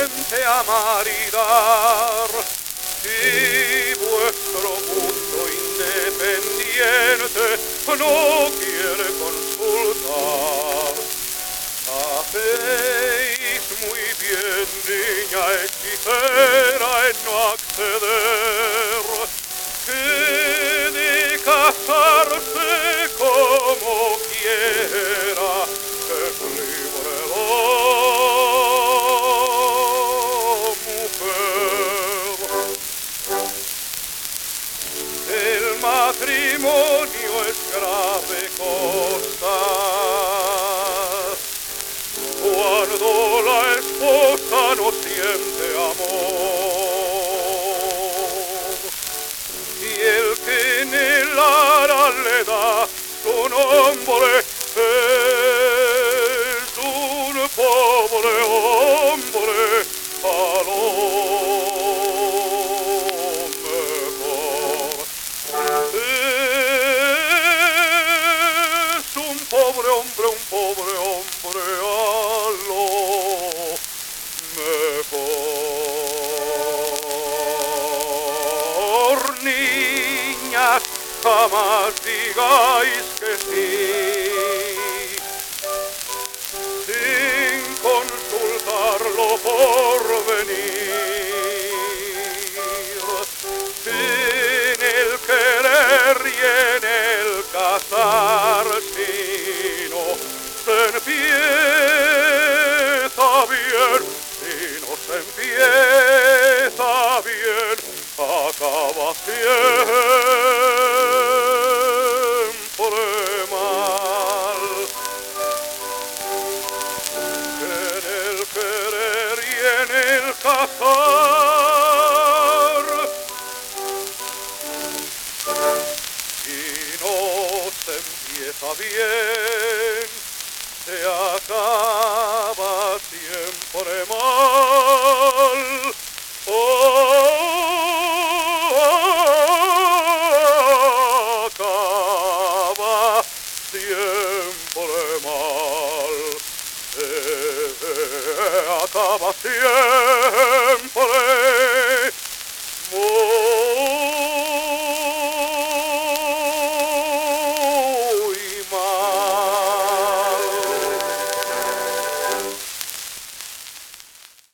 siente amar y dar. Si vuestro mundo independiente no quiere consultar, hacéis muy bien, niña hechicera, en no acceder, que de casarse como quiera es libre la mujer. El matrimonio es grave cosa cuando la esposa no siente amor, y el que en el ara le da su nombre es un pobre hombre a lo mejor. Es un pobre hombre a lo mejor. Niñas, jamás digáis que sí, sin consultarlo por venir, sin el querer y en el casar, sino se empieza bien, si no se empieza bien, acaba siempre